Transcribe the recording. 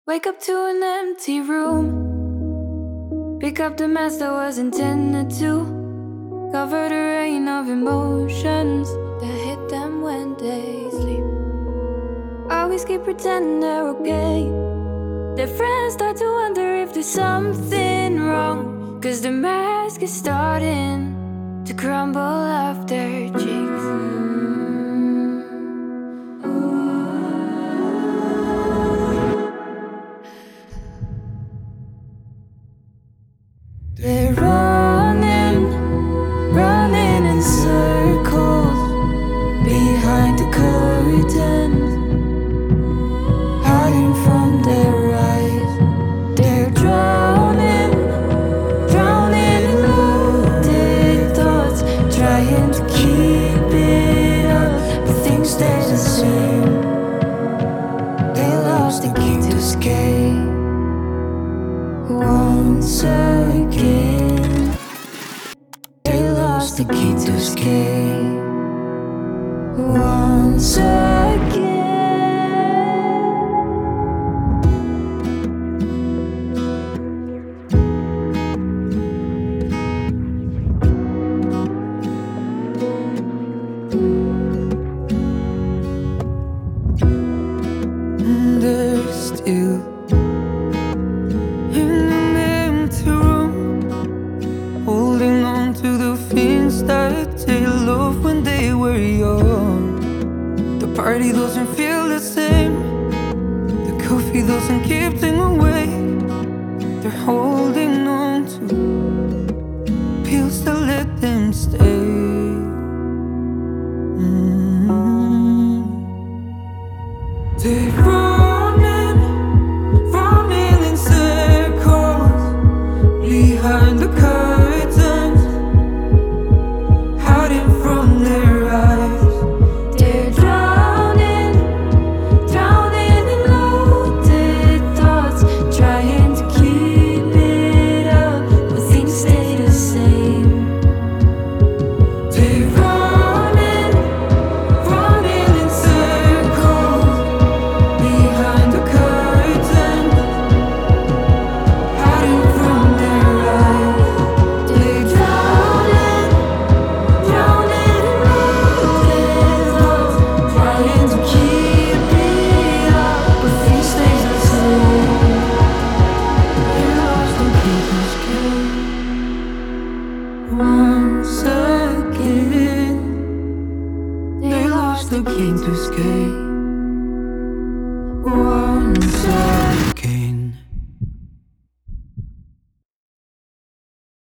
Wake up to an empty room. Pick up the mess that was intended to cover the rain of emotions that hit them when they sleep. Always keep pretending they're okay. Their friends start to wonder if there's something wrong, 'cause the mask is starting to crumble off their cheeks. They're running in circles behind the curtains, hiding from their eyes. They're drowning in loaded thoughts, trying to keep it up, but things stay the same. They lost the key to escape once again. They lost the key to escape once again. And they're still in an empty room, holding on to the things that they loved when they were young. The party doesn't feel the same, the coffee doesn't keep them awake. They're holding on to pills that let them stay.